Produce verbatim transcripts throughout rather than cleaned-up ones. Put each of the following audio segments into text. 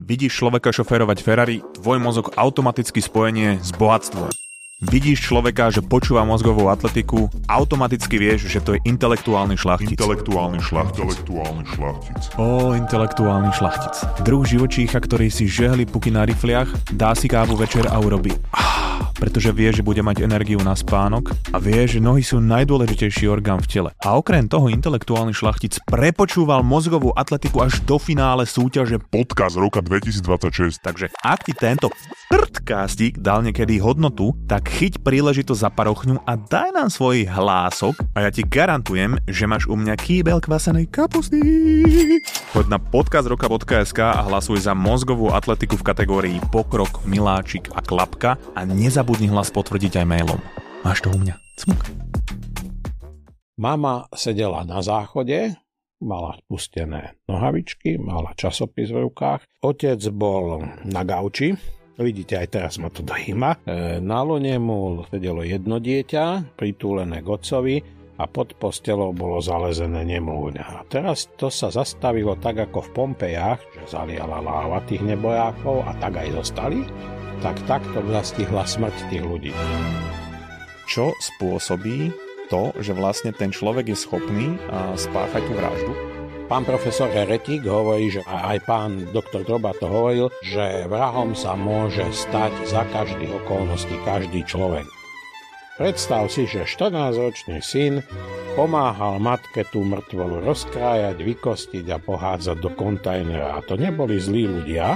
Vidíš človeka šoférovať Ferrari, tvoj mozog automaticky spojenie s bohatstvom. Vidíš človeka, že počúva mozgovú atletiku, automaticky vieš, že to je intelektuálny šľachtic. Intelektuálny šľachtic. Intelektuálny šľachtic. Ó, intelektuálny šľachtic. Druh živočícha, ktorý si žehli puky na rifliach, dá si kávu večer a urobí ah, pretože vie, že bude mať energiu na spánok a vie, že nohy sú najdôležitejší orgán v tele. A okrem toho intelektuálny šľachtic prepočúval mozgovú atletiku až do finále súťaže Podcast roka dvetisícdvadsaťšesť. Takže ak ti tento prtkástik dal niekedy hodnotu, tak chyť príležitosť za parochňu a daj nám svoj hlások a ja ti garantujem, že máš u mňa kýbel kvasenej kapusty. Choď na podcast roka bodka es ká a hlasuj za mozgovú atletiku v kategórii pokrok, miláčik a klapka a nezabudni hlas potvrdiť aj mailom. Máš to u mňa. Cmuk. Mama sedela na záchode, mala pustené nohavičky, mala časopis v rukách. Otec bol na gauči. Vidíte, aj teraz ma to dojíma. E, na lone mu sedelo jedno dieťa, pritúlené k otcovi a pod postelou bolo zalezené nemlúňa. A teraz to sa zastavilo tak ako v Pompejách, že zaliala láva tých nebojákov a tak aj zostali. Tak takto zastihla smrť tých ľudí. Čo spôsobí to, že vlastne ten človek je schopný spáchať tú vraždu? Pán profesor Heretik hovorí, že aj pán doktor Droba to hovoril, že vrahom sa môže stať za každých okolností každý človek. Predstav si, že štrnásťročný syn pomáhal matke tú mŕtvolu rozkrájať, vykostiť a pohádzať do kontajnera. A to neboli zlí ľudia.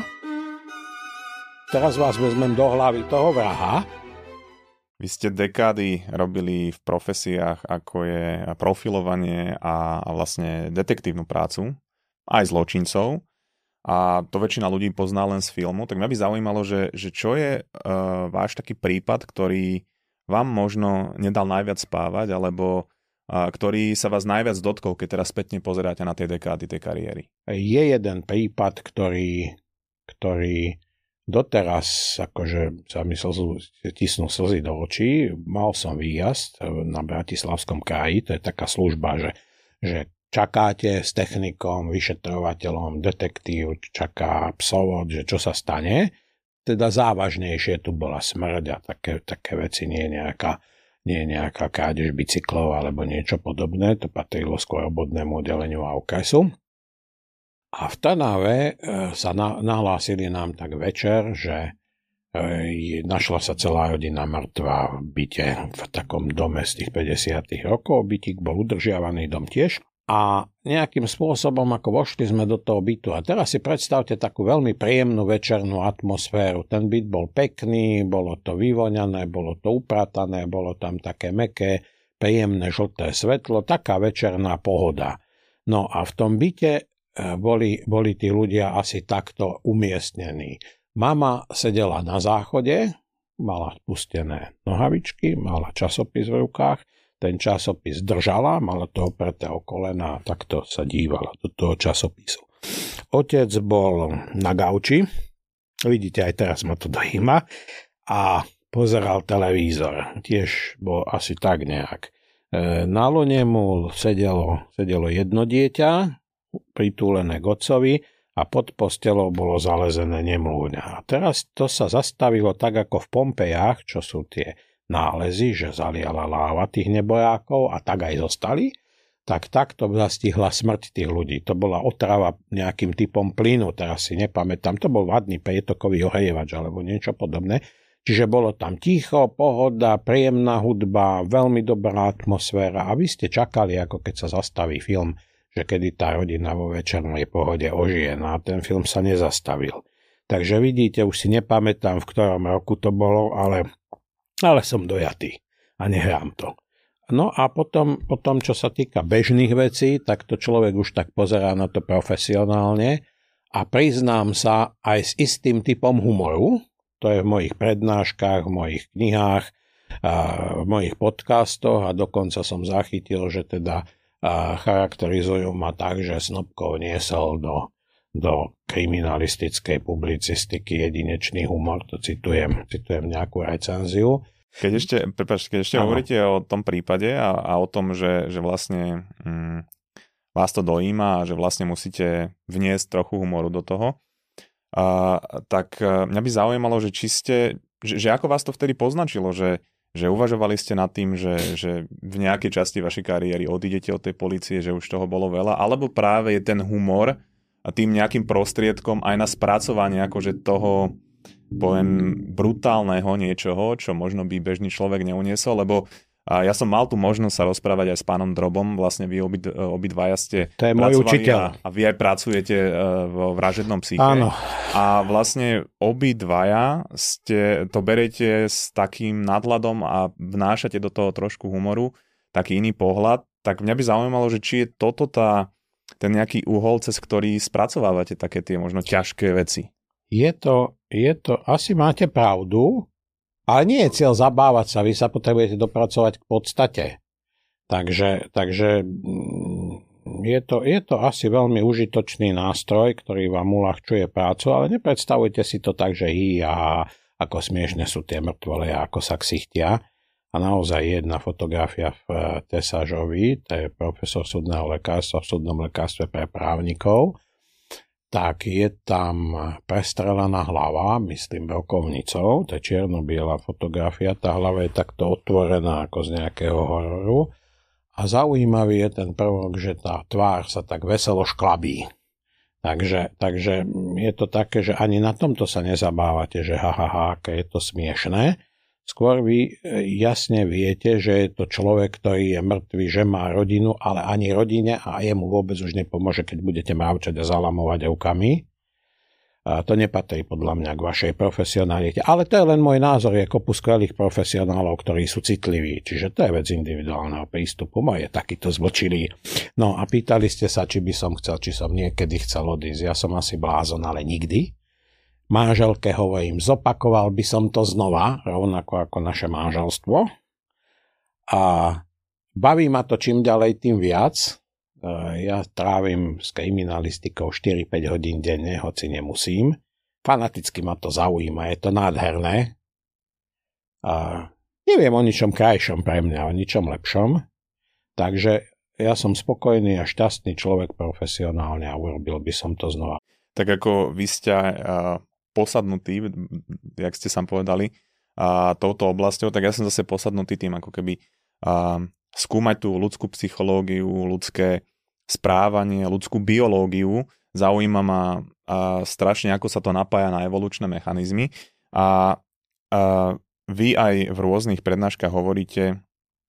Teraz vás vezmem do hlavy toho vraha. Vy ste dekády robili v profesiách, ako je profilovanie a, a vlastne detektívnu prácu, aj zločincov. A to väčšina ľudí pozná len z filmu. Tak mňa by zaujímalo, že, že čo je uh, váš taký prípad, ktorý vám možno nedal najviac spávať, alebo uh, ktorý sa vás najviac dotkol, keď teraz spätne pozeráte na tie dekády tej kariéry. Je jeden prípad, ktorý... ktorý doteraz akože sa mi slzu, tisnú slzy do očí. Mal som výjazd na Bratislavskom kraji, to je taká služba, že, že čakáte s technikom, vyšetrovateľom, detektív, čaká psovod, že čo sa stane. Teda závažnejšie tu bola smrť a také, také veci, nie nejaká, nie nejaká krádež bicyklov alebo niečo podobné, to patrilo skôr obvodnému oddeleniu a okresu. A v Trnave sa na, nahlásili nám tak večer, že e, našla sa celá rodina mŕtva v byte v takom dome z tých päťdesiatych rokov. Bytík bol udržiavaný, dom tiež. A nejakým spôsobom, ako vošli sme do toho bytu. A teraz si predstavte takú veľmi príjemnú večernú atmosféru. Ten byt bol pekný, bolo to vyvoňané, bolo to upratané, bolo tam také mäkké, príjemné žlté svetlo, taká večerná pohoda. No a v tom byte Boli, boli tí ľudia asi takto umiestnení. Mama sedela na záchode, mala pustené nohavičky, mala časopis v rukách, ten časopis držala, mala to opreté o kolena a takto sa dívala do toho časopisu. Otec bol na gauči, vidíte, aj teraz ma to dojíma, a pozeral televízor. Tiež bol asi tak nejak. Na lone mu sedelo, sedelo jedno dieťa, pritúlené k otcovi a pod postelou bolo zalezené nemlúňa. A teraz to sa zastavilo tak ako v Pompejách, čo sú tie nálezy, že zaliala láva tých nebojákov a tak aj zostali, tak takto zastihla smrť tých ľudí. To bola otrava nejakým typom plynu, teraz si nepamätám, to bol vadný prietokový ohrejevač alebo niečo podobné. Čiže bolo tam ticho, pohoda, príjemná hudba, veľmi dobrá atmosféra a vy ste čakali, ako keď sa zastaví film, že kedy tá rodina vo večernej pohode ožije. No a ten film sa nezastavil. Takže vidíte, už si nepamätám, v ktorom roku to bolo, ale, ale som dojatý a nehrám to. No a potom, potom, čo sa týka bežných vecí, tak to človek už tak pozerá na to profesionálne a priznám sa aj s istým typom humoru, to je v mojich prednáškach, v mojich knihách, a v mojich podcastoch a dokonca som zachytil, že teda a charakterizujú ma tak, že snopkou niesol do, do kriminalistickej publicistiky jedinečný humor. To citujem, citujem nejakú recenziu. Keď ešte, prepáč, keď ešte hovoríte o tom prípade a, a o tom, že, že vlastne mm, vás to dojíma a že vlastne musíte vniesť trochu humoru do toho, a, tak mňa by zaujímalo, že či ste, že, že ako vás to vtedy poznačilo, že, že uvažovali ste nad tým, že, že v nejakej časti vašej kariéry odídete od tej polície, že už toho bolo veľa, alebo práve je ten humor a tým nejakým prostriedkom aj na spracovanie akože toho, poviem, brutálneho niečoho, čo možno by bežný človek neuniesol, lebo a ja som mal tu možnosť sa rozprávať aj s pánom Drobom, vlastne vy obi, obidvaja ste to je môj učiteľ. A, a vy aj pracujete vo vražednom psyche. Áno. A vlastne obidvaja ste, to berete s takým nadhľadom a vnášate do toho trošku humoru, taký iný pohľad. Tak mňa by zaujímalo, že či je toto tá, ten nejaký uhol, cez ktorý spracovávate také tie možno ťažké veci. Je to, je to, asi máte pravdu, ale nie je cieľ zabávať sa, vy sa potrebujete dopracovať k podstate. Takže, takže je, to, je to asi veľmi užitočný nástroj, ktorý vám uľahčuje prácu, ale nepredstavujte si to tak, že hý a ako smiešne sú tie mŕtvole a ako sa ksichtia. A naozaj jedna fotografia v Tesažovi, to je profesor súdneho lekárstva v súdnom lekárstve pre právnikov, tak je tam prestrelená hlava, myslím veľkovnicou, to je čierno-biela fotografia, tá hlava je takto otvorená ako z nejakého hororu a zaujímavý je ten prvok, že tá tvár sa tak veselo šklabí. Takže, takže je to také, že ani na tomto sa nezabávate, že ha, ha, ha, aké je to smiešné. Skôr vy jasne viete, že je to človek, ktorý je mŕtvý, že má rodinu, ale ani rodine a jemu vôbec už nepomôže, keď budete mávčať a zalamovať rukami. A to nepatrí podľa mňa k vašej profesionalite. Ale to je len môj názor, je kopu skvelých profesionálov, ktorí sú citliví. Čiže to je vec individuálneho prístupu. Moje takýto zbočilí. No a pýtali ste sa, či by som chcel, či som niekedy chcel odísť. Ja som asi blázon, ale nikdy. Manželke hovorím, zopakoval by som to znova, rovnako ako naše manželstvo. A baví ma to čím ďalej, tým viac. Ja trávim s kriminalistikou štyri päť hodín denne, hoci nemusím. Fanaticky ma to zaujíma, je to nádherné. A neviem o ničom krajšom pre mňa, o ničom lepšom. Takže ja som spokojný a šťastný človek profesionálne a urobil by som to znova. Tak ako vy ste uh, posadnutí, jak ste sám povedali, uh, touto oblasťou, tak ja som zase posadnutý tým, ako keby uh, skúmať tú ľudskú psychológiu, ľudské správanie, ľudskú biológiu. Zaujíma ma uh, strašne, ako sa to napája na evolučné mechanizmy. A uh, vy aj v rôznych prednáškach hovoríte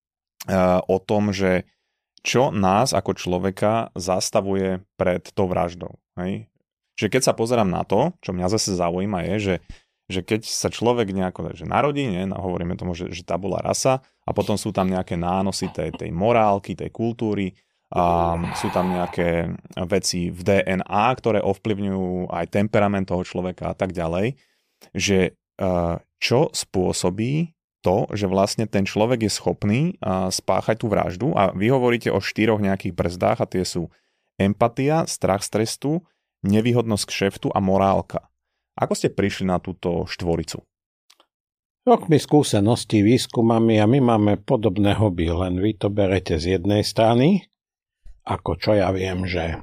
uh, o tom, že čo nás ako človeka zastavuje pred tou vraždou. Hej? Že keď sa pozerám na to, čo mňa zase zaujíma je, že, že keď sa človek nejako že narodí, ne, hovoríme tomu, že, že tabula rasa a potom sú tam nejaké nánosy tej, tej morálky, tej kultúry, a sú tam nejaké veci v dé en á, ktoré ovplyvňujú aj temperament toho človeka a tak ďalej, že čo spôsobí to, že vlastne ten človek je schopný spáchať tú vraždu a vy hovoríte o štyroch nejakých brzdách a tie sú empatia, strach z trestu, nevýhodnosť kšeftu a morálka. Ako ste prišli na túto štvoricu? Rokmi skúseností, výskumami a my máme podobné hobby, len vy to berete z jednej strany, ako čo ja viem, že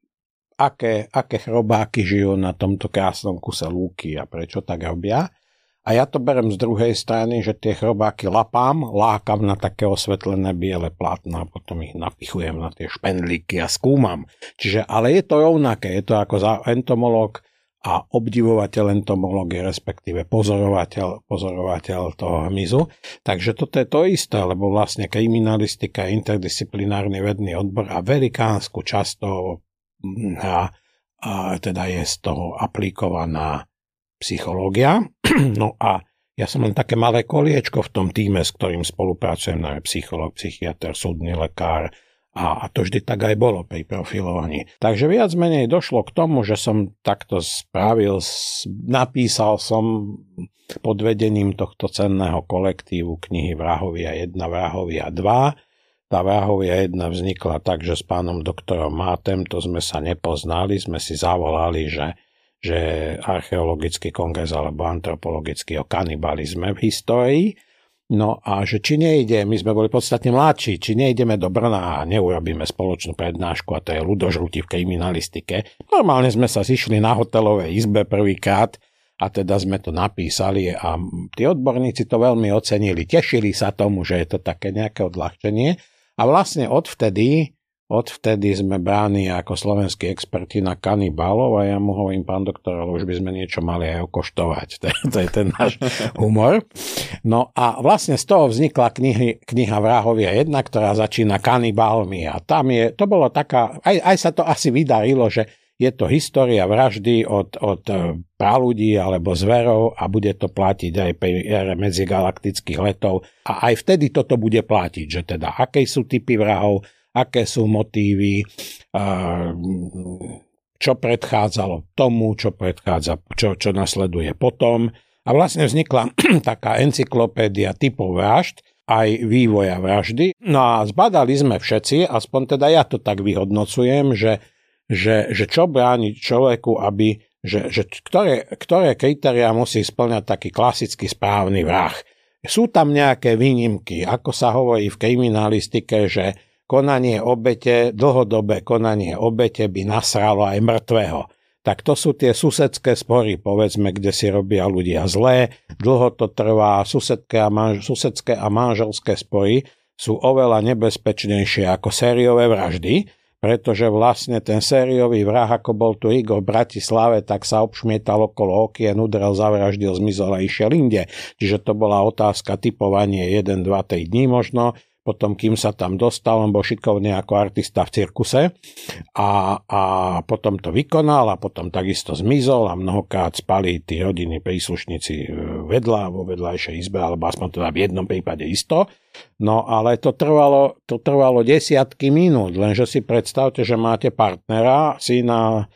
aké, aké chrobáky žijú na tomto krásnom kuse lúky a prečo tak robia. A ja to berem z druhej strany, že tie chrobáky lapám, lákam na také osvetlené biele plátna a potom ich napichujem na tie špendlíky a skúmam. Čiže, ale je to rovnaké, je to ako za entomológ a obdivovateľ entomológie, respektíve pozorovateľ, pozorovateľ toho hmyzu. Takže toto je to isté, lebo vlastne kriminalistika je interdisciplinárny vedný odbor a velikánsku časť toho a, a teda je z toho aplikovaná psychológia. No a ja som len také malé koliečko v tom tíme, s ktorým spolupracujem, no je psychológ, psychiatr, súdny lekár a, a to vždy tak aj bolo pri profilovaní. Takže viac menej došlo k tomu, že som takto spravil, napísal som pod vedením tohto cenného kolektívu knihy Vrahovia jedna, Vrahovia dva. Tá Vrahovia jedna vznikla tak, že s pánom doktorom Mátem, to sme sa nepoznali, sme si zavolali, že že archeologický kongres alebo antropologický o kanibalizme v histórii No a že či nejde, my sme boli podstatne mladší, či nejdeme do Brna a neurobíme spoločnú prednášku, a to je ľudožrutí v kriminalistike. Normálne sme sa zišli na hotelovej izbe prvýkrát a teda sme to napísali a tí odborníci to veľmi ocenili. Tešili sa tomu, že je to také nejaké odľahčenie a vlastne odvtedy Odvtedy sme bráni ako slovenskí experti na kanibálov a ja mu hovorím, pán doktor, ale už by sme niečo mali aj okoštovať. To je, to je ten náš humor. No a vlastne z toho vznikla knihy, kniha Vrahovia jedna, ktorá začína kanibálmi a tam je, to bolo taká, aj, aj sa to asi vydarilo, že je to história vraždy od, od praľudí alebo zverov a bude to platiť aj pri ére medzigalaktických letov a aj vtedy toto bude platiť, že teda aké sú typy vrahov, aké sú motívy, čo predchádzalo tomu, čo predchádza, čo, čo nasleduje potom. A vlastne vznikla taká encyklopédia typov vražd, aj vývoja vraždy. No a zbadali sme všetci, aspoň teda ja to tak vyhodnocujem, že, že, že čo bráni človeku, aby, že, že ktoré, ktoré kritériá musí spĺňať taký klasický správny vrah. Sú tam nejaké výnimky, ako sa hovorí v kriminalistike, že konanie obete, dlhodobé konanie obete by nasralo aj mŕtvého. Tak to sú tie susedské spory, povedzme, kde si robia ľudia zlé, dlho to trvá, susedské a, manž- susedské a manželské spory sú oveľa nebezpečnejšie ako sériové vraždy, pretože vlastne ten sériový vrah, ako bol tu Igor v Bratislave, tak sa obšmietal okolo okien, udrel, zavraždil, zmizol a išiel inde. Čiže to bola otázka typovanie jeden, dva, tri dní možno, potom kým sa tam dostal, on bol šikovný ako artista v cirkuse a, a potom to vykonal a potom takisto zmizol a mnohokrát spali tí rodinní príslušníci vedľa, vo vedľajšej izbe, alebo aspoň teda v jednom prípade isto. No ale to trvalo, to trvalo desiatky minút, lenže si predstavte, že máte partnera, syna,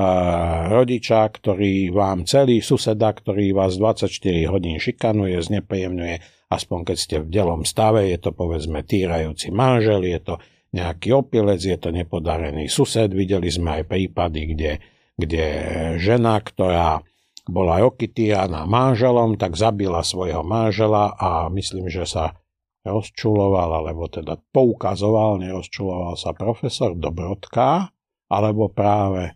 rodiča, ktorý vám celý, suseda, ktorý vás dvadsaťštyri hodín šikanuje, znepríjemňuje, aspoň keď ste v delom stave, je to povedzme týrajúci manžel, je to nejaký opilec, je to nepodarený sused. Videli sme aj prípady, kde, kde žena, ktorá bola roky týraná manželom, tak zabila svojho manžela a myslím, že sa rozčuloval, alebo teda poukazoval, nerozčuloval sa profesor Dobrodka, alebo práve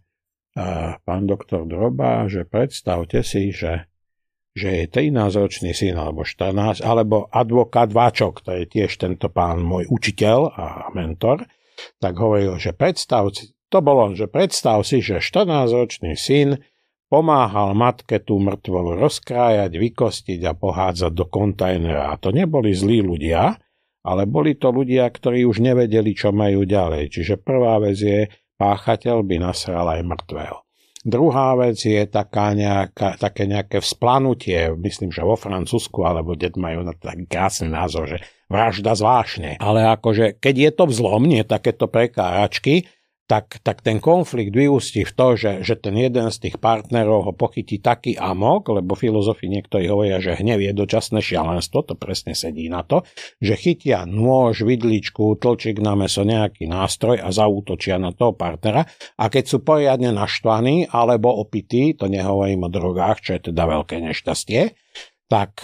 pán doktor Droba, že predstavte si, že, že je trinásťročný syn alebo štrnásť, alebo advokát Váčok, to je tiež tento pán môj učiteľ a mentor, tak hovoril, že predstav si, to bolo, že predstav si, že štrnásťročný syn pomáhal matke tú mŕtvolu rozkrájať, vykostiť a pohádzať do kontajnera. A to neboli zlí ľudia, ale boli to ľudia, ktorí už nevedeli, čo majú ďalej. Čiže prvá vec je, páchateľ by nasral aj mŕtvého. Druhá vec je taká nejaká, také nejaké vzplanutie, myslím, že vo Francúzsku, alebo kde majú na taký krásny názor, že vražda zvláštne. Ale akože, keď je to vzlom, nie takéto prekáračky, tak, tak ten konflikt vyústí v to, že, že ten jeden z tých partnerov ho pochytí taký amok, lebo filozofi niektorí hovoria, že hnev je dočasné šialenstvo, to presne sedí na to, že chytia nôž, vidličku, tlčík na mäso, nejaký nástroj a zaútočia na toho partnera. A keď sú poriadne naštvaní alebo opití, to nehovorím o drogách, čo je teda veľké nešťastie, tak,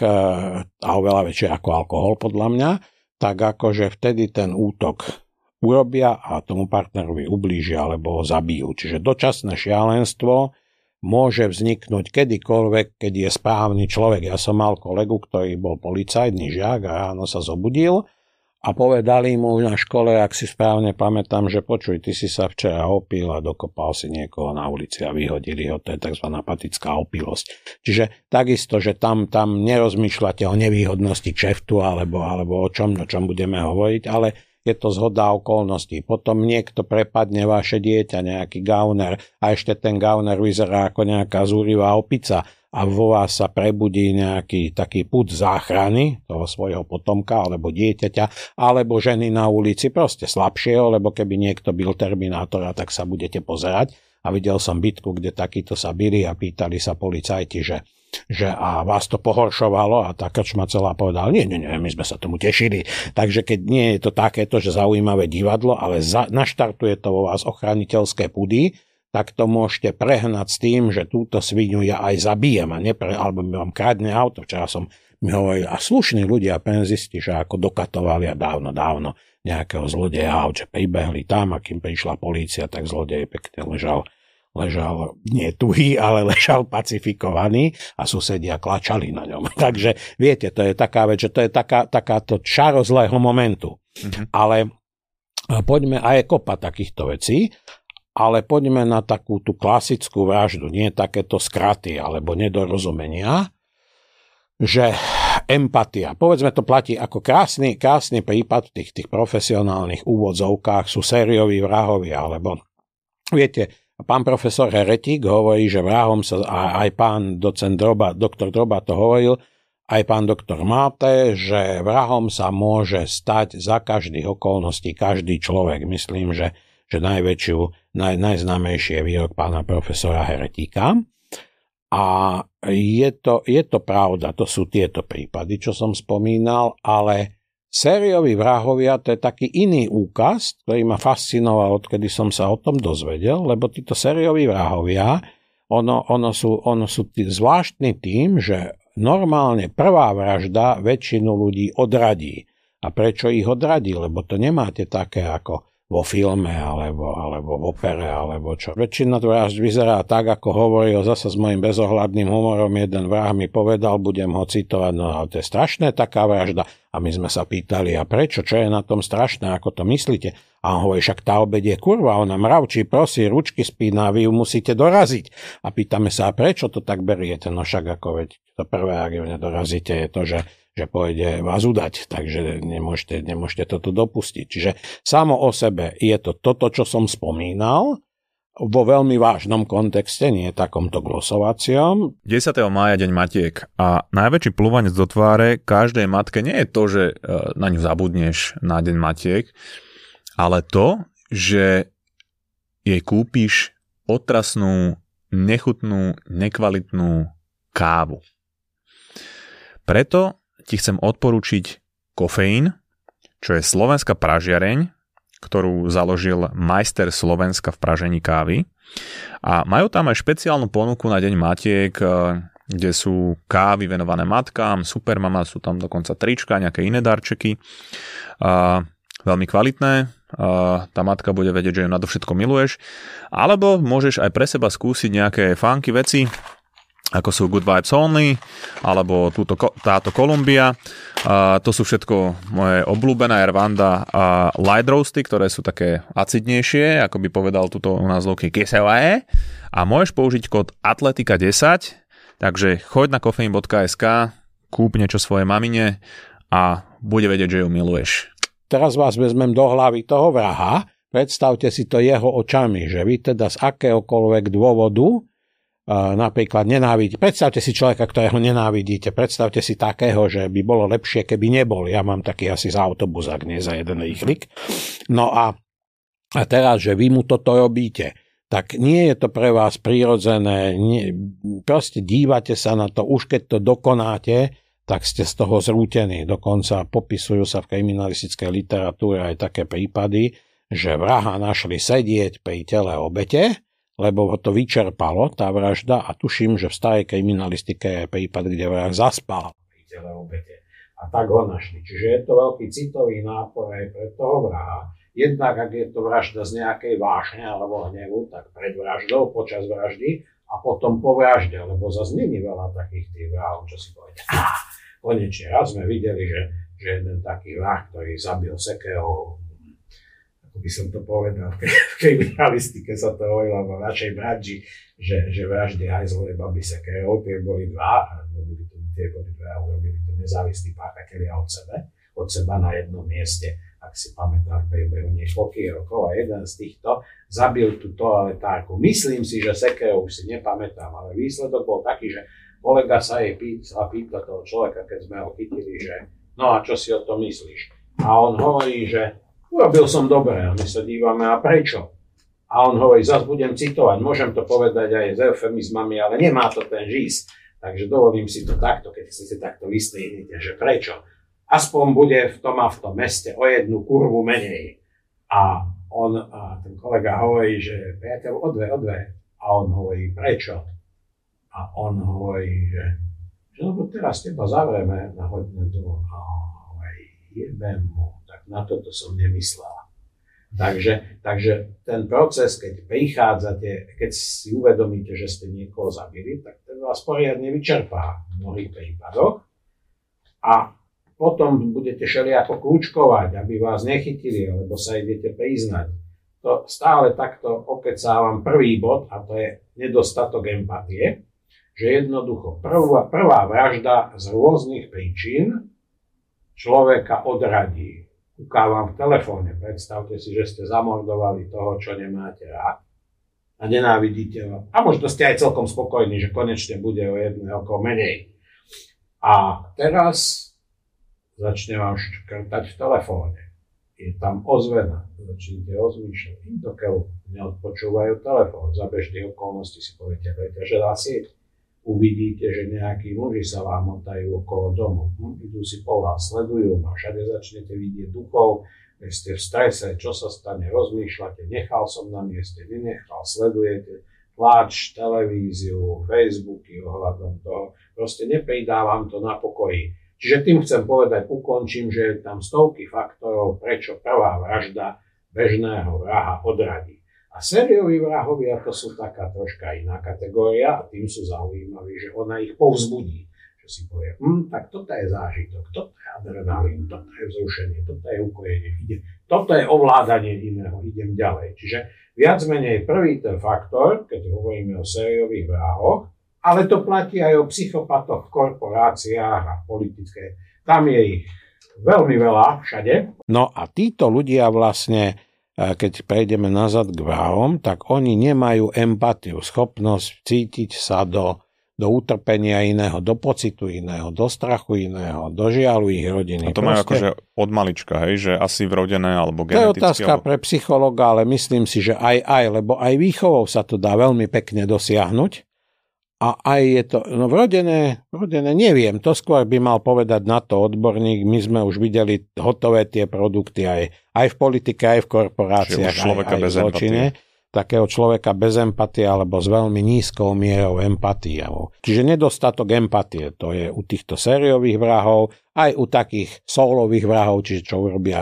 a oveľa väčšie ako alkohol podľa mňa, tak akože vtedy ten útok urobia a tomu partnerovi ublížia alebo ho zabijú. Čiže dočasné šialenstvo môže vzniknúť kedykoľvek, keď je správny človek. Ja som mal kolegu, ktorý bol policajný žiak a ráno sa zobudil a povedali mu na škole, ak si správne pamätám, že počuj, ty si sa včera opil a dokopal si niekoho na ulici a vyhodili ho. To je tzv. Patická opilosť. Čiže takisto, že tam, tam nerozmýšľate o nevýhodnosti kšeftu alebo, alebo o čom, o čom budeme hovoriť, ale je to zhoda okolností. Potom niekto prepadne vaše dieťa, nejaký gauner a ešte ten gauner vyzerá ako nejaká zúrivá opica a vo vás sa prebudí nejaký taký pud záchrany toho svojho potomka alebo dieťaťa alebo ženy na ulici, proste slabšieho, lebo keby niekto bil Terminátora, tak sa budete pozerať. A videl som bitku, kde takíto sa bili a pýtali sa policajti, že že a vás to pohoršovalo a tá krčma celá povedala, nie, nie, nie, my sme sa tomu tešili. Takže keď nie je to takéto, že zaujímavé divadlo, ale za, naštartuje to vo vás ochraniteľské pudy, tak to môžete prehnať s tým, že túto svinu ja aj zabijem a nepre, alebo mi vám kradne auto. Včera som mi hovoril, a slušní ľudia, penzisti, že ako dokatovali a dávno, dávno nejakého zlodeja, že pribehli tam, a kým prišla polícia, tak zlodej pekne ležal, ležal nie tuhý, ale ležal pacifikovaný a susedia klačali na ňom. Takže viete, to je taká vec, že to je taká, takáto čaro zlého momentu. Mm-hmm. Ale poďme, a je kopa takýchto vecí, ale poďme na takú tú klasickú vraždu, nie takéto skraty alebo nedorozumenia, že empatia, povedzme to platí ako krásny, krásny prípad v tých, tých profesionálnych úvodzovkách sú sérioví vrahovia, alebo viete, pán profesor Heretik hovorí, že vrahom sa, aj pán docent Droba, doktor Droba to hovoril, aj pán doktor Máte, že vrahom sa môže stať za každých okolností každý človek. Myslím, že, že najväčšiu, naj, najznámejší je výrok pána profesora Heretika. A je to, je to pravda, to sú tieto prípady, čo som spomínal, ale sérioví vrahovia, to je taký iný úkaz, ktorý ma fascinoval, odkedy som sa o tom dozvedel, lebo títo sérioví vrahovia, ono, ono sú, ono sú tí, zvláštni tým, že normálne prvá vražda väčšinu ľudí odradí. A prečo ich odradí? Lebo to nemáte také ako vo filme, alebo, alebo v opere, alebo čo. Väčšina vražd vyzerá tak, ako hovoril zasa s mojím bezohľadným humorom jeden vrah mi povedal, budem ho citovať, no ale to je strašné taká vražda. A my sme sa pýtali, a prečo? Čo je na tom strašné? Ako to myslíte? A on hovorí, však tá obeď je kurva, ona mravčí, prosí, ručky spína, vy ju musíte doraziť. A pýtame sa, a prečo to tak beriete? No však ako veď, to prvé, ak ju nedorazíte, je to, že že pôjde vás udať, takže nemôžete, nemôžete toto dopustiť. Čiže samo o sebe je to toto, čo som spomínal, vo veľmi vážnom kontexte, nie takomto glosovacom. desiateho mája deň matiek a najväčší plúvanec do tváre každej matke nie je to, že na ňu zabudneš na deň matiek, ale to, že jej kúpiš otrasnú, nechutnú, nekvalitnú kávu. Preto ti chcem odporučiť Kofeín, čo je slovenská pražiareň, ktorú založil majster Slovenska v pražení kávy. A majú tam aj špeciálnu ponuku na deň matiek, kde sú kávy venované matkám, Supermama, sú tam dokonca trička, nejaké iné darčeky. A veľmi kvalitné, a tá matka bude vedieť, že ju nadovšetko miluješ. Alebo môžeš aj pre seba skúsiť nejaké funky veci, ako sú Good Vibes Only, alebo túto, táto Columbia. Uh, to sú všetko moje obľúbené Rwanda uh, light roasty, ktoré sú také acidnejšie, ako by povedal túto u nás Loki kyselé. A môžeš použiť kód atletika desať, takže choď na kofeín bodka es ká, kúp niečo svojej mamine a bude vedieť, že ju miluješ. Teraz vás vezmem do hlavy toho vraha. Predstavte si to jeho očami, že vy teda z akéhokoľvek dôvodu Uh, napríklad nenávidíte. Predstavte si človeka, ktorého nenávidíte. Predstavte si takého, že by bolo lepšie, keby nebol. Ja mám taký asi za autobus, ak nie za jeden rýchlik. No a, a teraz, že vy mu toto robíte, tak nie je to pre vás prirodzené. Nie, proste dívate sa na to. Už keď to dokonáte, tak ste z toho zrútení. Dokonca popisujú sa v kriminalistickej literatúre aj také prípady, že vraha našli sedieť pri tele obete, lebo ho to vyčerpalo, tá vražda, a tuším, že v starej kriminalistike je prípad, kde vrah zaspal pri tele obete. A tak ho našli. Čiže je to veľký citový nápor aj pre toho vraha. Jednak, ak je to vražda z nejakej vášne alebo hnevu, tak pred vraždou, počas vraždy a potom po vražde, lebo zase není veľa takých tých vrahov, čo si povedia. Á, konečne raz sme videli, že, že jeden taký vrah, ktorý zabil Sekého, by som to povedal, v kriminalistike sa to hovorilo v našej branži, že, že vraždy hajzlové baby Sekerov, tie boli dva, a robili to, tie boli dva, urobili to nezávislí páchatelia od sebe, od seba na jednom mieste, ak si pamätám, v priebehu niekoľkých rokov, a jeden z týchto zabil tú toaletárku. Myslím si, že Sekerov už si nepamätám, ale výsledok bol taký, že kolega sa jej pýta, pýta toho človeka, keď sme ho chytili, že no a čo si o tom myslíš? A on hovorí, že urobil som dobre, a my sa dívame, a prečo? A on hovorí, zase budem citovať, môžem to povedať aj s eufemizmami, ale nemá to ten žís. Takže dovolím si to takto, keď si takto vystrihnete, že prečo? Aspoň bude v tom a v tom meste o jednu kurvu menej. A on, a ten kolega hovorí, že priateľ, odve, odve. A on hovorí, prečo? A on hovorí, že, že lebo teraz teba zavrieme na hodinu dolu. A hovorí, jebem mu, tak na toto som nemyslela. Takže, takže ten proces, keď prichádzate, keď si uvedomíte, že ste niekoho zabili, tak ten vás poriadne vyčerpá v mnohých prípadoch. A potom budete všelijako kľúčkovať, aby vás nechytili, alebo sa idete priznať. To stále takto okecávam prvý bod, a to je nedostatok empatie, že jednoducho prvá, prvá vražda z rôznych príčin človeka odradí. Ukávam v telefóne, predstavte si, že ste zamordovali toho, čo nemáte rád a nenávidíte ho. A možno ste aj celkom spokojní, že konečne bude o jedné oko menej. A teraz začne vám škrtať v telefóne. Je tam ozvena, začnite rozmýšľať. Im dokiaľ neodpočúvajú telefón. Za bežných okolností si poviete, pretože na sieť uvidíte, že nejakí muži sa vám motajú okolo domu. Hm, idú si po vás, sledujú ma, všade začnete vidieť duchov, keď ste v strese, čo sa stane, rozmýšľate, nechal som na mieste, nenechal, sledujete tlač, televíziu, Facebooky ohľadom toho. Proste nepridávam to na pokoji. Čiže tým chcem povedať, ukončím, že je tam stovky faktorov, prečo prvá vražda bežného vraha odradí. A sérioví vrahovia to sú taká troška iná kategória a tým sú zaujímaví, že ona ich povzbudí. Že si povie, hm, tak toto je zážitok, toto je adrenalín, toto je vzrušenie, toto je ukojenie, ide, toto je ovládanie iného, idem ďalej. Čiže viac menej prvý ten faktor, keď hovoríme o sériových vrahoch, ale to platí aj o psychopatoch v korporáciách a politické. Tam je ich veľmi veľa všade. No a títo ľudia vlastne, keď prejdeme nazad k vrahom, tak oni nemajú empatiu, schopnosť cítiť sa do, do utrpenia iného, do pocitu iného, do strachu iného, do žialu ich rodiny. A to majú akože od malička, hej, že asi vrodené alebo geneticky. To je otázka alebo... pre psychologa, ale myslím si, že aj aj, lebo aj výchovou sa to dá veľmi pekne dosiahnuť. A aj je to, no vrodené, vrodené, neviem, to skôr by mal povedať na to odborník, my sme už videli hotové tie produkty aj, aj v politike, aj v korporáciách, aj, aj v zločine, takého človeka bez empatie alebo s veľmi nízkou mierou empatie. Čiže nedostatok empatie, to je u týchto sériových vrahov, aj u takých soulových vrahov, čiže čo urobia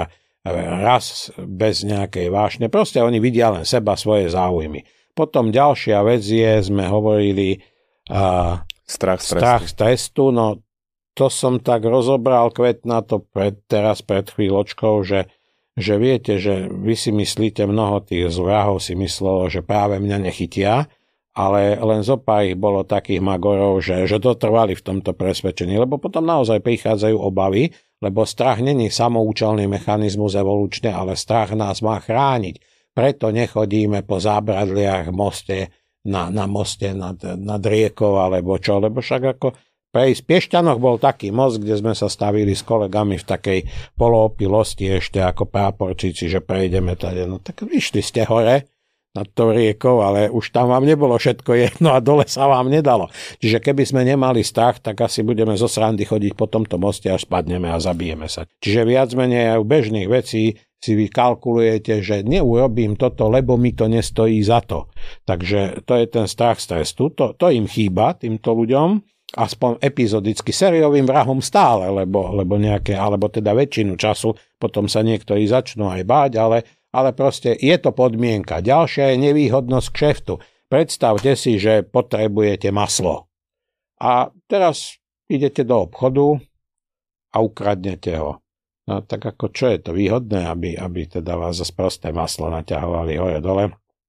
raz bez nejakej vášne, proste oni vidia len seba, svoje záujmy. Potom ďalšia vec je, sme hovorili, A strach z strach z trestu, no to som tak rozobral Kvetna to pred, teraz pred chvíľočkou, že, že viete, že vy si myslíte, mnoho tých vrahov si myslelo, že práve mňa nechytia, ale len zo pár ich bolo takých magorov, že, že dotrvali v tomto presvedčení, lebo potom naozaj prichádzajú obavy, lebo strach není samoučelný mechanizmus evolučne, ale strach nás má chrániť. Preto nechodíme po zábradliach v moste, Na, na moste nad, nad riekou alebo čo, lebo však ako pre Piešťanoch bol taký most, kde sme sa stavili s kolegami v takej poloopilosti ešte ako práporčíci, že prejdeme tady, no tak vyšli ste hore nad tou riekou, ale už tam vám nebolo všetko jedno a dole sa vám nedalo. Čiže keby sme nemali strach, tak asi budeme zo srandy chodiť po tomto moste až spadneme a zabijeme sa. Čiže viac menej aj u bežných vecí si vy kalkulujete, že neurobím toto, lebo mi to nestojí za to. Takže to je ten strach z trestu. To, to im chýba, týmto ľuďom, aspoň epizodicky, sériovým vrahom stále, lebo, lebo nejaké, alebo teda väčšinu času, potom sa niektorí začnú aj báť, ale, ale proste je to podmienka. Ďalšia je nevýhodnosť kšeftu. Predstavte si, že potrebujete maslo. A teraz idete do obchodu a ukradnete ho. No tak ako čo je to výhodné, aby, aby teda vás za sprosté maslo naťahovali hore dole.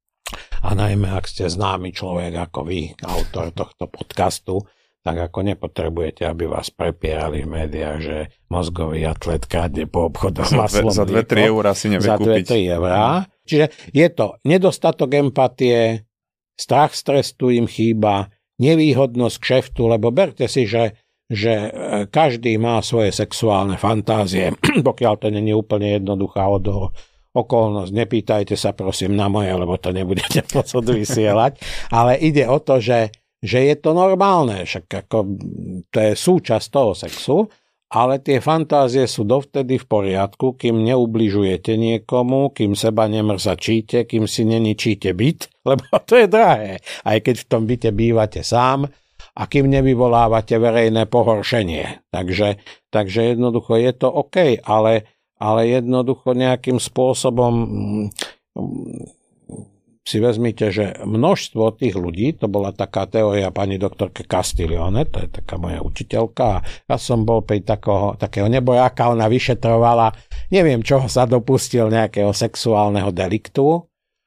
A najmä, ak ste známy človek ako vy, autor tohto podcastu, tak ako nepotrebujete, aby vás prepierali v médiách, že mozgový atlet kradne po obchodoch maslom. Za dve tri eurá si nevie za kúpiť. Za dve tri eurá. Čiže je to nedostatok empatie, strach z trestu im chýba, nevýhodnosť kšeftu, lebo berte si, že že každý má svoje sexuálne fantázie, pokiaľ to nie je úplne jednoduchá od okolnosť. Nepýtajte sa prosím na moje, lebo to nebudete posud vysielať, ale ide o to, že, že je to normálne, však ako to je súčasť toho sexu ale tie fantázie sú dovtedy v poriadku, kým neubližujete niekomu, kým seba nemrzačíte, kým si neničíte byt, lebo to je drahé, aj keď v tom byte bývate sám a kým nevyvolávate verejné pohoršenie. Takže, takže jednoducho je to OK, ale, ale jednoducho nejakým spôsobom si vezmite, že množstvo tých ľudí, to bola taká teória pani doktorke Castiglione, to je taká moja učiteľka, ja som bol pri takého, takého nebojáka, ona vyšetrovala, neviem čoho sa dopustil, nejakého sexuálneho deliktu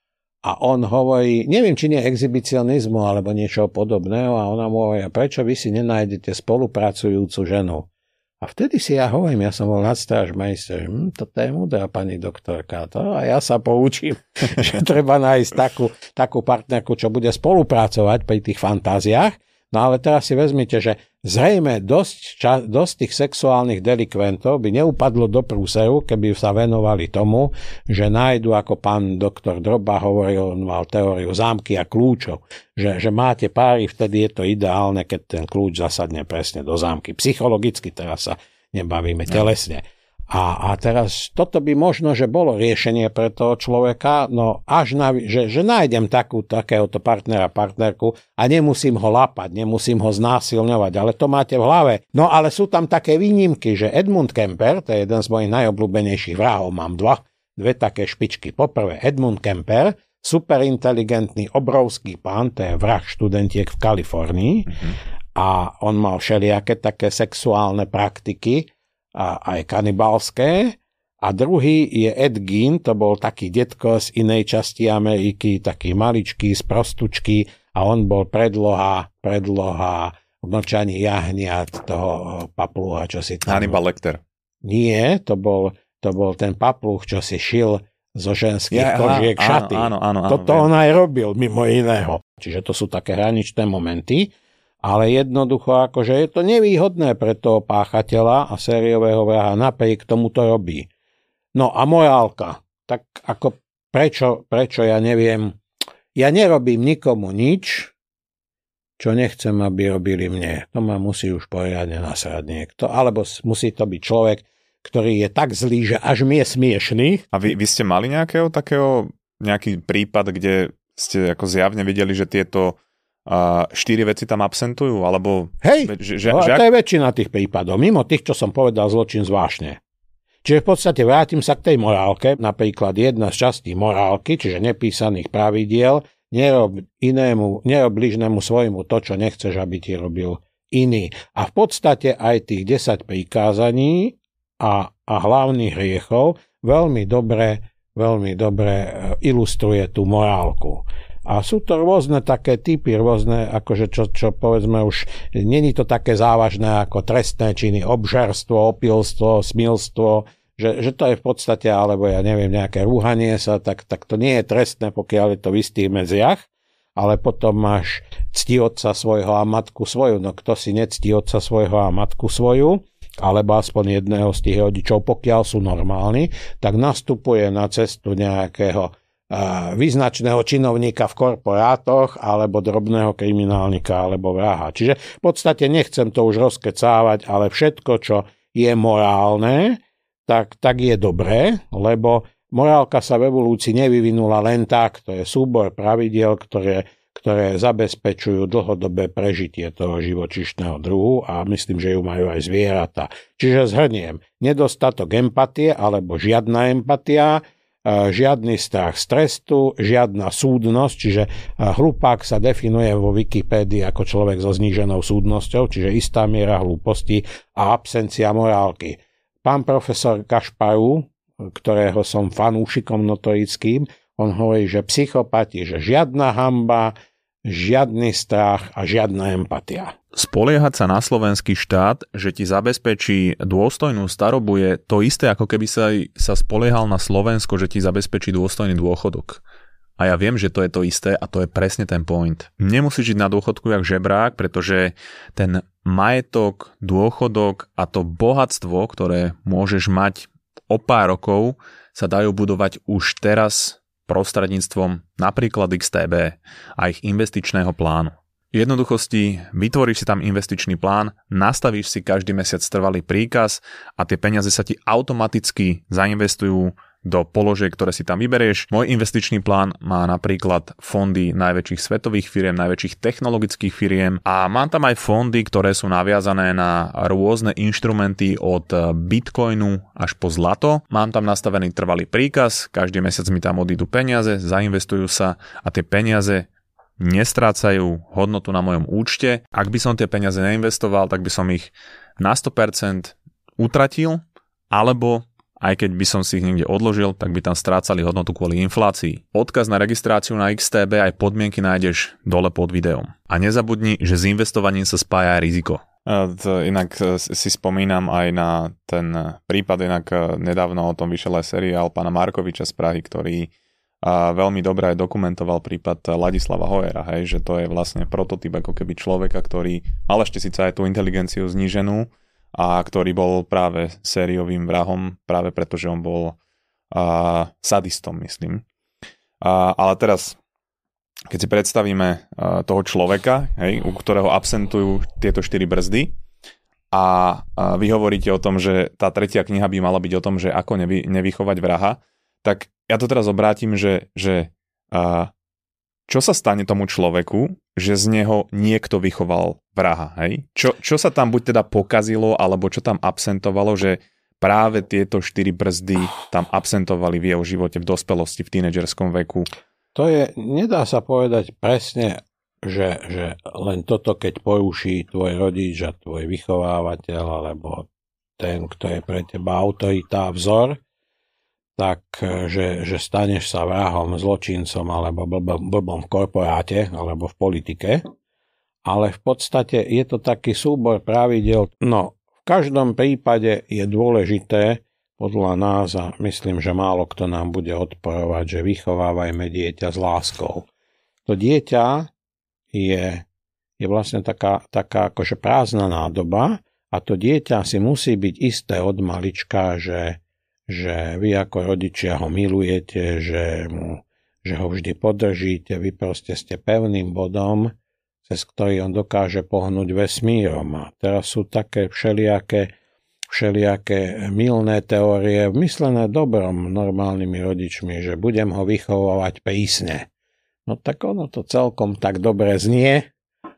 a on hovorí, neviem či nie exhibicionizmu alebo niečo podobného a ona mu hovorí, prečo vy si nenájdete spolupracujúcu ženu? A vtedy si ja hovorím, ja som bol nadstrážmajster, hm, toto je múdra pani doktorka, to a ja sa poučím, že treba nájsť takú, takú partnerku, čo bude spolupracovať pri tých fantáziách. No ale teraz si vezmite, že zrejme dosť, ča, dosť tých sexuálnych delikventov by neupadlo do prúseru, keby sa venovali tomu, že nájdu, ako pán doktor Droba hovoril, on mal teóriu zámky a kľúčov, že, že máte páry, vtedy je to ideálne, keď ten kľúč zasadne presne do zámky. Psychologicky teraz sa nebavíme telesne. A, a teraz toto by možno, že bolo riešenie pre toho človeka, no až na, že, že nájdem takú, takéhoto partnera, partnerku a nemusím ho lapať, nemusím ho znásilňovať, ale to máte v hlave. No ale sú tam také výnimky, že Edmund Kemper, to je jeden z mojich najobľúbenejších vrahov, mám dva, dve také špičky. Poprvé Edmund Kemper, superinteligentný, obrovský pán, to je vrah študentiek v Kalifornii mm-hmm. a on mal všelijaké také sexuálne praktiky, a aj kanibalské. A druhý je Ed Gein, to bol taký detko z inej časti Ameriky, taký maličký, sprostučký a on bol predloha, predloha mlčaní jahniat toho paplúha, čo si tam... Hannibal Lecter. Nie, to bol, to bol ten paplúch, čo si šil zo ženských ja, kožiek áno, šaty. Áno, áno, áno, Toto viem. on aj robil, mimo iného. Čiže to sú také hraničné momenty. Ale jednoducho, akože je to nevýhodné pre toho páchateľa a sériového vraha, napriek tomu to robí. No a morálka. Tak ako prečo, prečo ja neviem, ja nerobím nikomu nič, čo nechcem, aby robili mne. To ma musí už poriadne nasrať niekto. Alebo musí to byť človek, ktorý je tak zlý, že až mi je smiešný. A vy, vy ste mali nejakého takého, nejaký prípad, kde ste ako zjavne videli, že tieto a štyri veci tam absentujú, alebo... Hej, že, že, že to ak... je väčšina tých prípadov, mimo tých, čo som povedal, zločin zvláštne. Čiže v podstate vrátim sa k tej morálke, napríklad jedna z častí morálky, čiže nepísaných pravidiel, nerob inému, nerob bližnému svojmu to, čo nechceš, aby ti robil iný. A v podstate aj tých desať prikázaní a, a hlavných hriechov veľmi dobre, veľmi dobre ilustruje tú morálku. A sú to rôzne také typy, rôzne, akože čo, čo povedzme už, není to také závažné ako trestné činy, obžerstvo, opilstvo, smilstvo, že, že to je v podstate, alebo ja neviem, nejaké rúhanie sa, tak, tak to nie je trestné, pokiaľ je to v istých medziach, ale potom máš cti otca svojho a matku svoju. No kto si nectí otca svojho a matku svoju, alebo aspoň jedného z tých rodičov, pokiaľ sú normálni, tak nastupuje na cestu nejakého význačného činovníka v korporátoch alebo drobného kriminálnika alebo vraha. Čiže v podstate nechcem to už rozkecávať, ale všetko, čo je morálne, tak, tak je dobré, lebo morálka sa v evolúcii nevyvinula len tak. To je súbor pravidiel, ktoré, ktoré zabezpečujú dlhodobé prežitie toho živočíšneho druhu a myslím, že ju majú aj zvieratá. Čiže zhrniem, nedostatok empatie alebo žiadna empatia, žiadny strach z trestu, žiadna súdnosť, čiže hlupák sa definuje vo Wikipédii ako človek so zníženou súdnosťou, čiže istá miera hlúposti a absencia morálky. Pán profesor Kašparu, ktorého som fanúšikom notorickým, on hovorí, že psychopati, že žiadna hanba, žiadny strach a žiadna empatia. Spoliehať sa na slovenský štát, že ti zabezpečí dôstojnú starobu, je to isté, ako keby sa, sa spoliehal na Slovensko, že ti zabezpečí dôstojný dôchodok. A ja viem, že to je to isté a to je presne ten point. Nemusíš žiť na dôchodku jak žebrák, pretože ten majetok, dôchodok a to bohatstvo, ktoré môžeš mať o pár rokov, sa dajú budovať už teraz prostredníctvom napríklad iks té bé a ich investičného plánu. V jednoduchosti vytvoríš si tam investičný plán, nastavíš si každý mesiac trvalý príkaz a tie peniaze sa ti automaticky zainvestujú do položiek, ktoré si tam vyberieš. Môj investičný plán má napríklad fondy najväčších svetových firiem, najväčších technologických firiem a mám tam aj fondy, ktoré sú naviazané na rôzne inštrumenty od bitcoinu až po zlato. Mám tam nastavený trvalý príkaz, každý mesiac mi tam odídu peniaze, zainvestujú sa a tie peniaze nestrácajú hodnotu na mojom účte. Ak by som tie peniaze neinvestoval, tak by som ich na sto percent utratil, alebo aj keď by som si ich niekde odložil, tak by tam strácali hodnotu kvôli inflácii. Odkaz na registráciu na X T B aj podmienky nájdeš dole pod videom. A nezabudni, že s investovaním sa spája aj riziko. Inak si spomínam aj na ten prípad, inak nedávno o tom vyšiel aj seriál pána Markoviča z Prahy, ktorý veľmi dobre aj dokumentoval prípad Ladislava Hojera, hej, že to je vlastne prototyp ako keby človeka, ktorý mal ešte síce aj tú inteligenciu zníženú, a ktorý bol práve sériovým vrahom, práve preto, že on bol uh, sadistom, myslím. Uh, ale teraz, keď si predstavíme uh, toho človeka, hej, u ktorého absentujú tieto štyri brzdy a uh, vy hovoríte o tom, že tá tretia kniha by mala byť o tom, že ako nevy, nevychovať vraha, tak ja to teraz obrátim, že, že uh, čo sa stane tomu človeku, že z neho niekto vychoval vraha, hej? Čo, čo sa tam buď teda pokazilo, alebo čo tam absentovalo, že práve tieto štyri brzdy tam absentovali v jeho živote v dospelosti, v tínedžerskom veku? To je, nedá sa povedať presne, že, že len toto, keď poruší tvoj rodič a tvoj vychovávateľ, alebo ten, kto je pre teba autorita, vzor, tak, že, že staneš sa vrahom, zločincom alebo blbom, blbom v korporáte alebo v politike. Ale v podstate je to taký súbor pravidiel. No, v každom prípade je dôležité, podľa nás, a myslím, že málo kto nám bude odporovať, že vychovávajme dieťa s láskou. To dieťa je, je vlastne taká, taká akože prázdna nádoba a to dieťa si musí byť isté od malička, že že vy ako rodičia ho milujete, že, mu, že ho vždy podržíte, vy proste ste pevným bodom, cez ktorý on dokáže pohnúť vesmírom. A teraz sú také všelijaké, všelijaké mylné teórie, myslené dobrom normálnymi rodičmi, že budem ho vychovávať prísne. No tak ono to celkom tak dobre znie,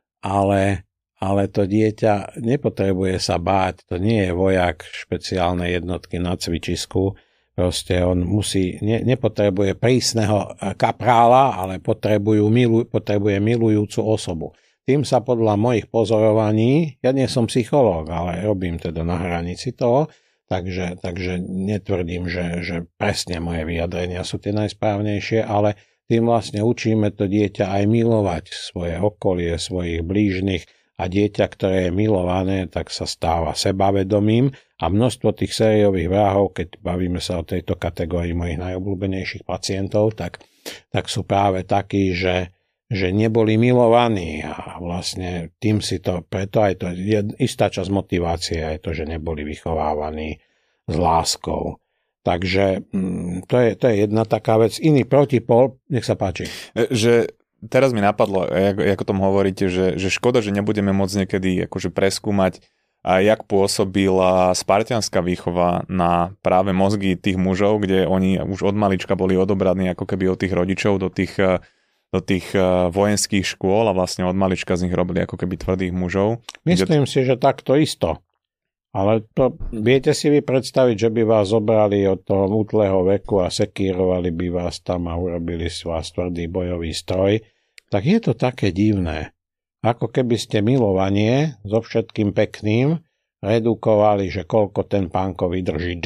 ale... Ale to dieťa nepotrebuje sa báť, to nie je vojak špeciálnej jednotky na cvičisku, proste on musí, ne, nepotrebuje prísneho kaprála, ale potrebujú milu, potrebuje milujúcu osobu. Tým sa podľa mojich pozorovaní, ja nie som psychológ, ale robím teda na hranici toho, takže, takže netvrdím, že, že presne moje vyjadrenia sú tie najsprávnejšie, ale tým vlastne učíme to dieťa aj milovať svoje okolie, svojich blížnych. A dieťa, ktoré je milované, tak sa stáva sebavedomým a množstvo tých sériových vrahov, keď bavíme sa o tejto kategórii mojich najobľúbenejších pacientov, tak, tak sú práve takí, že, že neboli milovaní a vlastne tým si to, preto aj to je istá časť motivácie je to, že neboli vychovávaní s láskou. Takže to je, to je jedna taká vec. Iný protipol, nech sa páči. Že teraz mi napadlo, ako, ako tom hovoríte, že, že škoda, že nebudeme môcť niekedy akože preskúmať, a jak pôsobila spartianská výchova na práve mozgy tých mužov, kde oni už od malička boli odobraní ako keby od tých rodičov do tých, do tých vojenských škôl a vlastne od malička z nich robili ako keby tvrdých mužov. Myslím kde... si, že takto isto. Ale to viete si vy predstaviť, že by vás zobrali od toho útleho veku a sekírovali by vás tam a urobili z vás tvrdý bojový stroj, tak je to také divné. Ako keby ste milovanie so všetkým pekným redukovali, že koľko ten pánko vydrží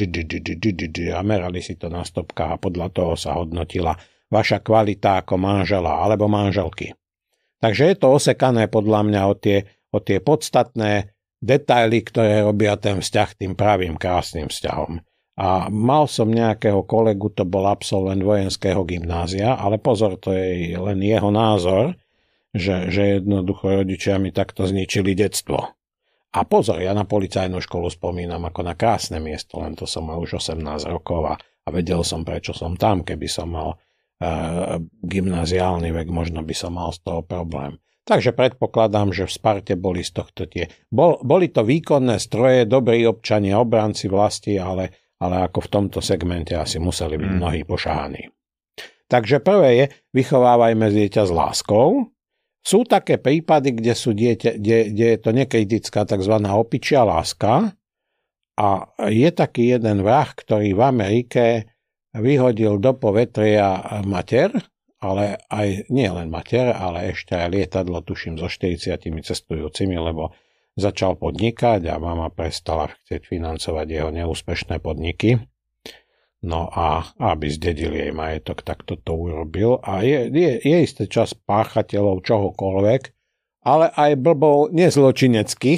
a merali si to na stopkách a podľa toho sa hodnotila vaša kvalita ako manžela alebo manželky. Takže je to osekané podľa mňa o tie, o tie podstatné detaily, ktoré robia ten vzťah tým pravým krásnym vzťahom. A mal som nejakého kolegu, to bol absolvent vojenského gymnázia, ale pozor, to je len jeho názor, že, že jednoducho rodičia mi takto zničili detstvo. A pozor, ja na policajnú školu spomínam ako na krásne miesto, len to som mal už osemnásť rokov a, a vedel som, prečo som tam, keby som mal uh, gymnáziálny vek, možno by som mal z toho problém. Takže predpokladám, že v Sparte boli z tohto tie. Bol, boli to výkonné stroje, dobrí občania, obranci vlasti, ale, ale ako v tomto segmente asi museli byť mnohí pošahaní. Takže prvé je, vychovávajme dieťa s láskou. Sú také prípady, kde, sú dieťa, kde, kde je to nekritická tzv. Opičia láska a je taký jeden vrah, ktorý v Amerike vyhodil do povetria mater, ale aj nie len mater, ale ešte aj lietadlo, tuším, so štyridsiatimi cestujúcimi, lebo začal podnikať a mama prestala chcieť financovať jeho neúspešné podniky. No a aby zdedil jej majetok, tak toto urobil. A je, je, je istý čas páchateľov čohokoľvek, ale aj blbov nezločineckých,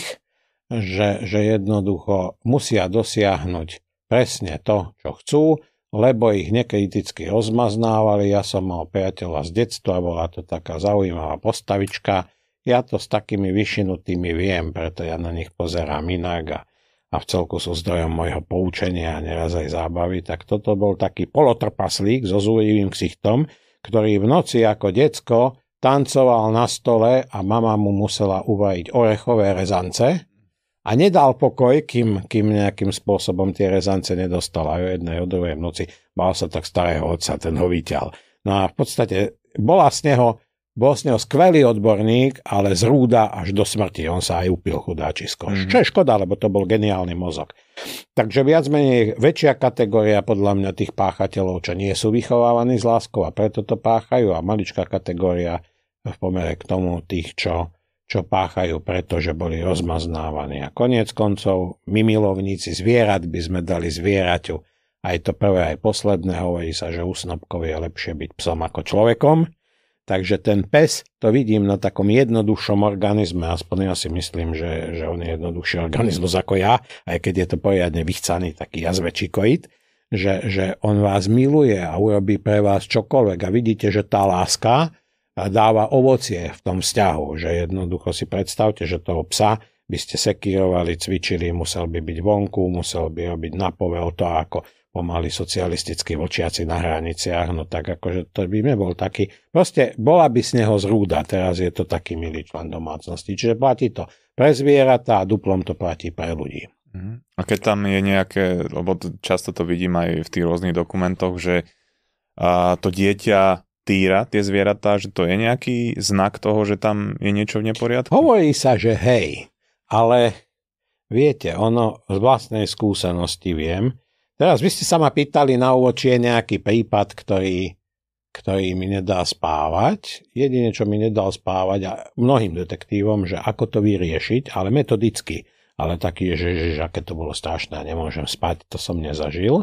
že, že jednoducho musia dosiahnuť presne to, čo chcú, lebo ich nekriticky rozmaznávali. Ja som mal priateľa z detstva, bola to taká zaujímavá postavička. Ja to s takými vyšinutými viem, preto ja na nich pozerám inak a a v celku sú zdrojom môjho poučenia a neraz aj zábavy, tak toto bol taký polotrpaslík so zúrivým ksichtom, ktorý v noci ako decko tancoval na stole a mama mu musela uvariť orechové rezance a nedal pokoj, kým, kým nejakým spôsobom tie rezance nedostala. O jednej, o druhej v noci bál sa tak starého otca, ten ho vyťal. No a v podstate bola z neho Bol z neho skvelý odborník, ale z rúda až do smrti. On sa aj upil chudáčisko. Mm. Čo je škoda, lebo to bol geniálny mozog. Takže viac menej väčšia kategória podľa mňa tých páchateľov, čo nie sú vychovávaní s láskou a preto to páchajú, a maličká kategória v pomere k tomu tých, čo, čo páchajú, pretože boli rozmaznávaní. A koniec koncov, my milovníci zvierat by sme dali zvieraťu. Aj to prvé, aj posledné, hovorí sa, že u snopkov je lepšie byť psom ako človekom. Takže ten pes, to vidím na takom jednoduchšom organizme, aspoň ja si myslím, že, že on je jednoduchší organizmus ako ja, aj keď je to poriadne vychcaný taký jazvečikoid, že, že on vás miluje a urobí pre vás čokoľvek a vidíte, že tá láska dáva ovocie v tom vzťahu, že jednoducho si predstavte, že toho psa by ste sekírovali, cvičili, musel by byť vonku, musel by robiť na povel to ako pomaly socialistickí vlčiaci na hraniciach, no tak akože to by nebol taký, proste bola by z neho zrúda, teraz je to taký milý člen domácnosti, čiže platí to pre zvieratá a duplom to platí pre ľudí. A keď tam je nejaké, lebo často to vidím aj v tých rôznych dokumentoch, že a, to dieťa týra tie zvieratá, že to je nejaký znak toho, že tam je niečo v neporiadku? Hovorí sa, že hej, ale viete, ono z vlastnej skúsenosti viem. Teraz vy ste sa ma pýtali na úvod, či je nejaký prípad, ktorý, ktorý mi nedá spávať. Jedine, čo mi nedal spávať a mnohým detektívom, že ako to vyriešiť, ale metodicky. Ale taký, že, že, že aké to bolo strašné, nemôžem spať, to som nezažil.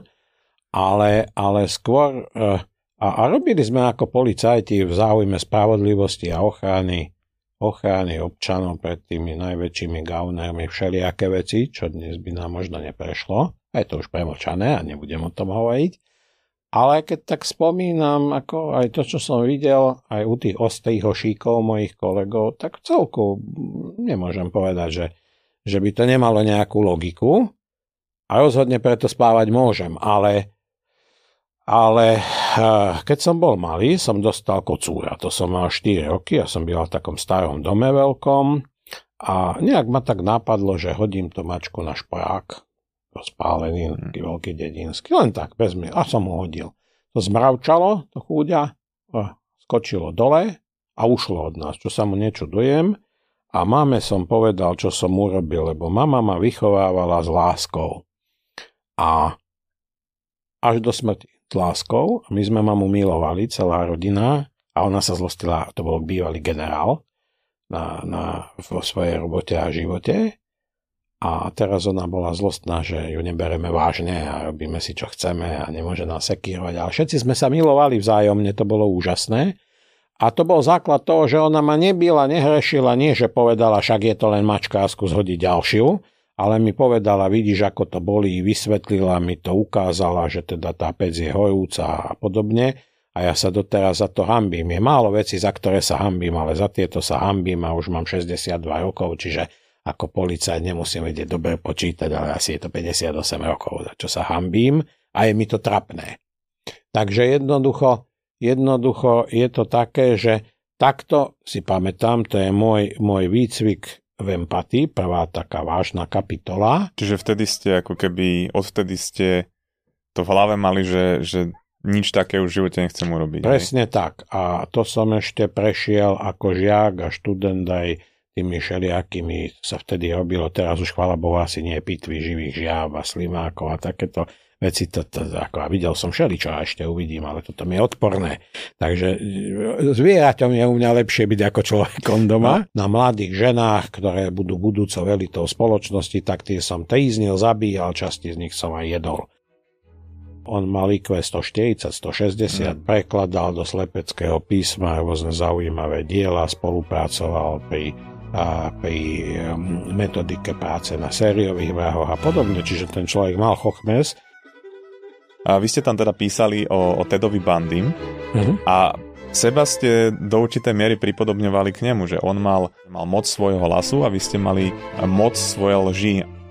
Ale, ale skôr, a, a robili sme ako policajti v záujme spravodlivosti a ochrany, ochrany občanov pred tými najväčšími gaunermi všelijaké veci, čo dnes by nám možno neprešlo. Je to už premlčané a nebudem o tom hovoriť. Ale keď tak spomínam, ako aj to, čo som videl aj u tých ostrých hošíkov mojich kolegov, tak v celku nemôžem povedať, že, že by to nemalo nejakú logiku. A rozhodne preto spávať môžem. Ale, ale keď som bol malý, som dostal kocúra. To som mal štyri roky a som byl v takom starom dome veľkom. A nejak ma tak napadlo, že hodím to mačku na šporák. Spálený, taký veľký dedinský, len tak, bez mňa, a som ho hodil. To zmravčalo, to chúďa, skočilo dole a ušlo od nás, čo sa mu nečudujem. A máme som povedal, čo som urobil, lebo mama ma vychovávala s láskou. A až do smrti s láskou, my sme mamu milovali, celá rodina, a ona sa zlostila, to bol bývalý generál, na, na, vo svojej robote a živote. A teraz ona bola zlostná, že ju nebereme vážne a robíme si, čo chceme a nemôže nás sekírovať. Ale všetci sme sa milovali vzájomne, to bolo úžasné. A to bol základ toho, že ona ma nebila, nehrešila, nie že povedala, však je to len mačka, skús hodiť ďalšiu, ale mi povedala, vidíš, ako to bolí, vysvetlila mi to, ukázala, že teda tá pec je horúca a podobne. A ja sa doteraz za to hanbím. Je málo vecí, za ktoré sa hanbím, ale za tieto sa hanbím a už mám šesťdesiatdva rokov, čiže ako policajt nemusím vedieť dobre počítať, ale asi je to päťdesiatosem rokov, za čo sa hanbím a je mi to trapné. Takže jednoducho, jednoducho je to také, že takto si pamätám, to je môj, môj výcvik v empatii, prvá taká vážna kapitola. Čiže vtedy ste ako keby, odvtedy ste to v hlave mali, že, že nič také už v živote nechcem urobiť. Presne hej? Tak. A to som ešte prešiel ako žiak a študent aj tými všelijakými sa vtedy robilo. Teraz už chvála Bohu asi nie je pitvy živých žiav a slimákov a takéto veci. To, to, ako, a videl som všeličo a ešte uvidím, ale toto mi je odporné. Takže zvieraťom je u mňa lepšie byť ako človekom doma. Na mladých ženách, ktoré budú budúcou elitou spoločnosti, tak tie som tríznil, zabíjal, časti z nich som aj jedol. On mal í kvé stoštyridsať stošesťdesiat, mm. prekladal do slepeckého písma rôzne zaujímavé diela, spolupracoval pri, a, pri um, metodike práce na sériových vrahoch a podobne, čiže ten človek mal chochmes. A vy ste tam teda písali o, o Tedovi Bundy mm-hmm. a seba ste do určitej miery pripodobňovali k nemu, že on mal, mal moc svojho hlasu a vy ste mali moc svoje lži.